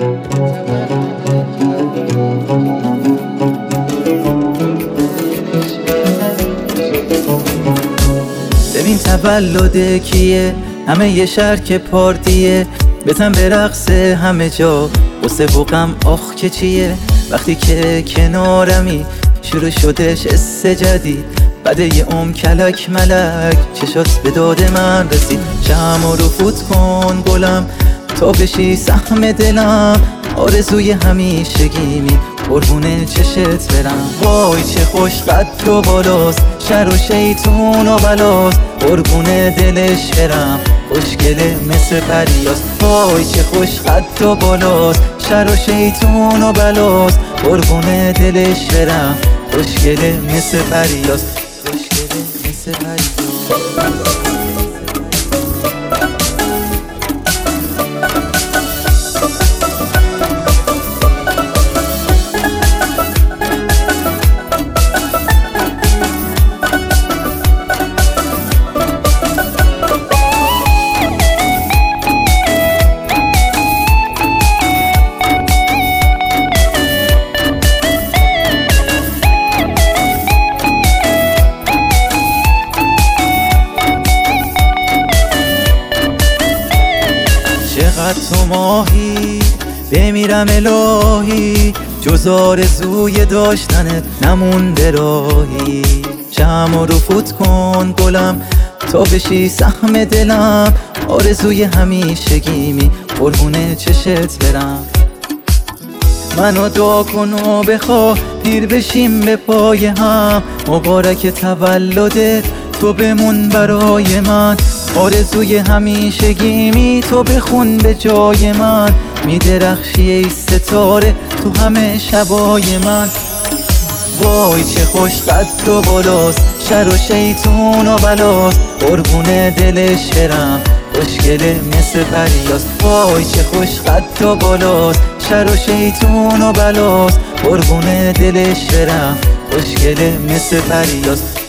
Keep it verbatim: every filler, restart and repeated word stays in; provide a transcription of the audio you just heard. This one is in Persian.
ببین تولد کیه، همه یه شهر که پارتیه، بزن به رقص همه جا، غصه و غم آخ که چیه. وقتی که کنارمی شروع شدش اس جدید، بعد یه عمر کلک ملک چشات به داد من رسید. شمع رو فوت کن گلم تا بشی سهم دلم، آرزوی همیشگیمی قربون چشت برم. وای چه خوش قد و بالاست، شر و شیطون و بلاست، قربون دلش برم، خوشگله مثل پریاست. وای چه خوش قد و بالاست، شر و شیطون و بلاست، قربون دلش برم، خوشگله مثل پریاست، خوشگله مثل پریاست. چقدر تو ماهی بمیرم الهی، جز آرزوی داشتنت نمونده راهی. شمع رو فوت کن گلم تا بشی سهم دلم، آرزوی همیشگیمی قربون چشت برم. منو دعا کن و بخواه پیر بشیم به پای هم، مبارک تولدت تو بمون برای من، آرزوی همیشگیمی تو بخون به جای من. میدرخشی ای ستاره تو همه شبای من. وای چه خوش قد و بالاست، شر و شیطون و بلاست، قربون دلش برم، خوشگله مثل پریاست. وای چه خوش قد و بالاست، شر و شیطون و بلاست، قربون دلش برم، خوشگله مثل پریاست.